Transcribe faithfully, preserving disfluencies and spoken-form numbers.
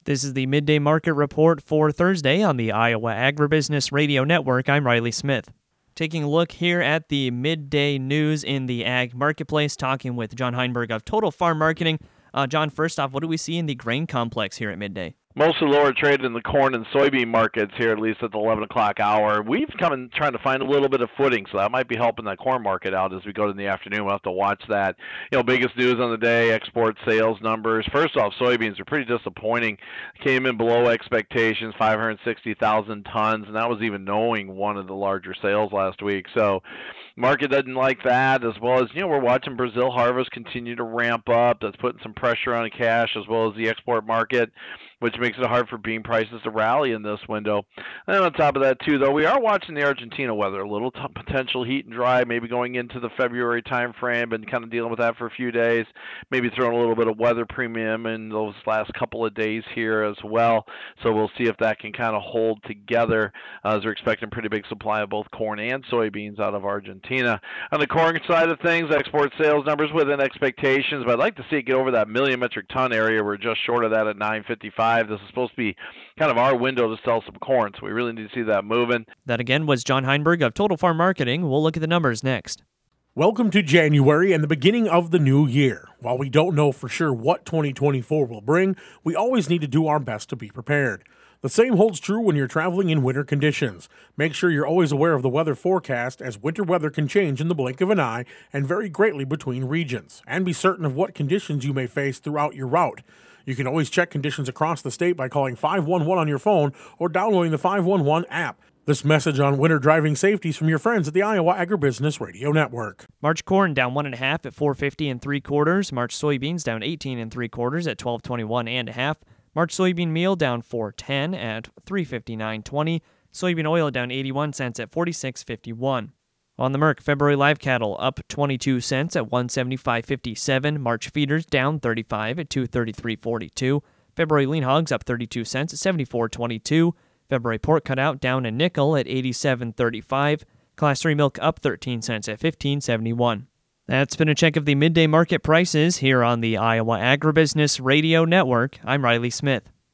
This is the Midday Market Report for Thursday on the Iowa Agribusiness Radio Network. I'm Riley Smith. Taking a look here at the midday news in the ag marketplace, talking with John Heinberg of Total Farm Marketing. Uh, John, first off, what do we see in the grain complex here at midday? Mostly lower traded in the corn and soybean markets here, at least at the eleven o'clock hour. We've come in trying to find a little bit of footing, so that might be helping that corn market out as we go to the afternoon. We'll have to watch that. You know, biggest news on the day, export sales numbers. First off, soybeans are pretty disappointing. Came in below expectations, five hundred sixty thousand tons, and that was even knowing one of the larger sales last week. So market doesn't like that, as well as, you know, we're watching Brazil harvest continue to ramp up. That's putting some pressure on cash as well as the export market, which makes it hard for bean prices to rally in this window. And on top of that, too, though, we are watching the Argentina weather. A little t- potential heat and dry, maybe going into the February time frame, and kind of dealing with that for a few days. Maybe throwing a little bit of weather premium in those last couple of days here as well. So we'll see if that can kind of hold together, uh, as we're expecting pretty big supply of both corn and soybeans out of Argentina. On the corn side of things, export sales numbers within expectations, but I'd like to see it get over that million metric ton area. We're just short of that at nine fifty-five. This is supposed to be kind of our window to sell some corn, so we really need to see that moving. That again was John Heinberg of Total Farm Marketing. We'll look at the numbers next. Welcome to January and the beginning of the new year. While we don't know for sure what twenty twenty-four will bring, we always need to do our best to be prepared. The same holds true when you're traveling in winter conditions. Make sure you're always aware of the weather forecast, as winter weather can change in the blink of an eye and vary greatly between regions. And be certain of what conditions you may face throughout your route. You can always check conditions across the state by calling five one one on your phone or downloading the five one one app. This message on winter driving safety is from your friends at the Iowa Agribusiness Radio Network. March corn down one and a half at four fifty and three quarters. March soybeans down eighteen and three quarters at twelve twenty-one and a half. March soybean meal down four ten at three fifty-nine twenty. Soybean oil down eighty-one cents at forty-six fifty-one. On the Merc, February live cattle up twenty-two cents at one seventy-five fifty-seven. March feeders down thirty-five at two thirty-three forty-two. February lean hogs up thirty-two cents at seventy-four twenty-two. February pork cutout down a nickel at eighty-seven thirty-five. Class three milk up thirteen cents at fifteen seventy-one. That's been a check of the midday market prices here on the Iowa Agribusiness Radio Network. I'm Riley Smith.